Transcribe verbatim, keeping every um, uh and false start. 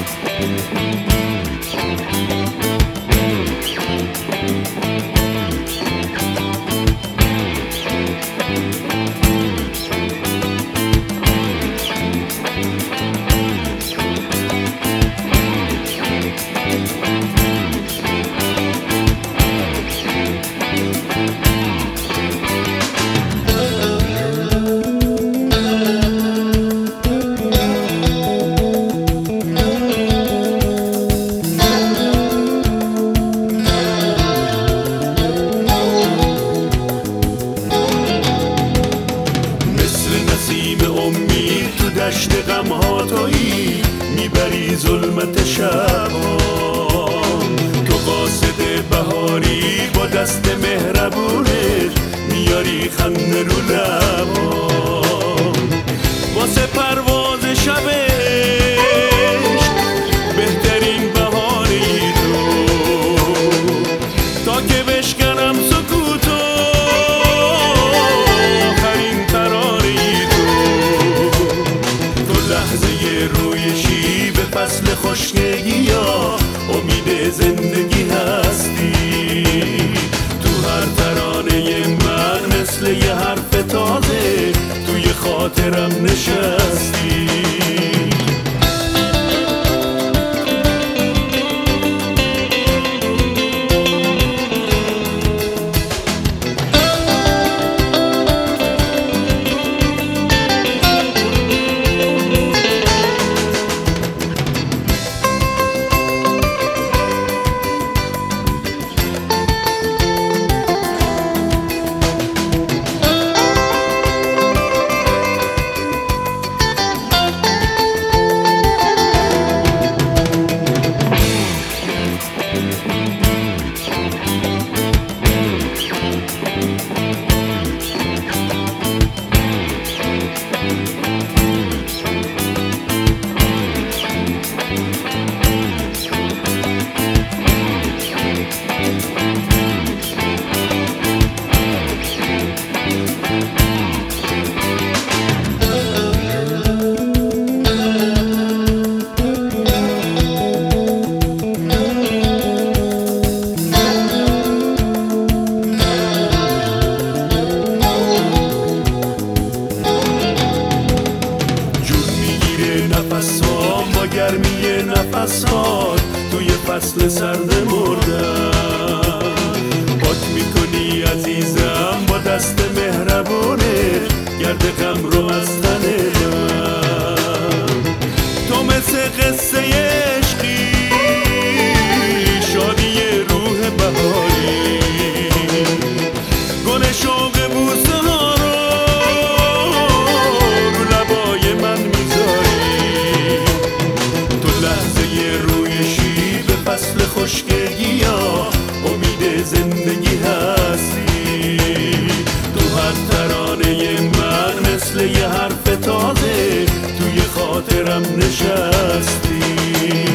دشت غم ها تویی میبری ظلمت شبا، تو قاصد بهاری با دست مهربونت میاری خنده رو لبا، واسه پرواز شبش بهترین بهاری تو، تا که بشکنم سکوتو آخرین تراری لحظه رویشی به فصل خشکگی یا امید زندگی هستی، تو هر ترانه من مثل یه حرف تازه توی خاطرم نشستی. نفسام با گرمی نفسات توی فصل سرد مردن، پاک میکنی عزیزم با دست مهربونه گرد غم رو از تن من، تو مثل قصه عشقی شادی روح بهاری، گل شوق بوسه ها رو رو لبای من میذاری، تو لحظه رویشی به فصل خشکگی یا امید زندگی هستی، تو هر ترانه من مثل یه حرف تازه توی خاطرم نشستی.